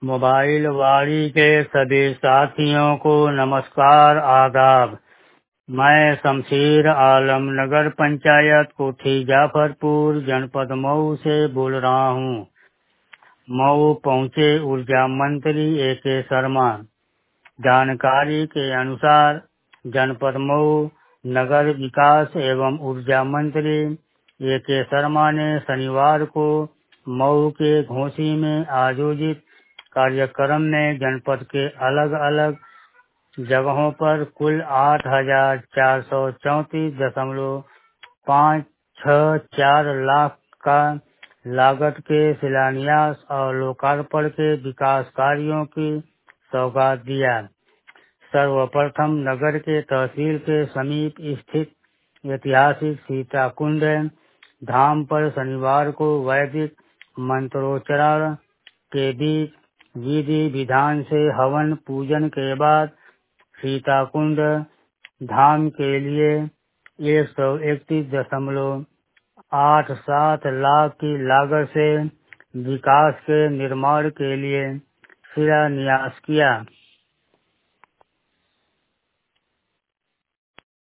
Mobile वाणी के सभी साथियों को नमस्कार आदाब। मैं शमशेर आलम नगर पंचायत कोठी जाफरपुर जनपद मऊ से बोल रहा हूँ। मऊ पहुँचे ऊर्जा मंत्री A.K. शर्मा। जानकारी के अनुसार जनपद मऊ नगर विकास एवं ऊर्जा मंत्री A.K. शर्मा ने शनिवार को मऊ के घोसी में आयोजित कार्यक्रम में जनपद के अलग अलग जगहों पर कुल 8,434.564 लाख का लागत के शिलान्यास और लोकार्पण के विकास कार्यों की सौगात दिया। सर्वप्रथम नगर के तहसील के समीप स्थित ऐतिहासिक सीताकुंड धाम पर शनिवार को वैदिक मंत्रोच्चारण के बीच विधि विधान से हवन पूजन के बाद सीताकुंड धाम के लिए 131.87 लाख की लागत से विकास के निर्माण के लिए शिलान्यास किया।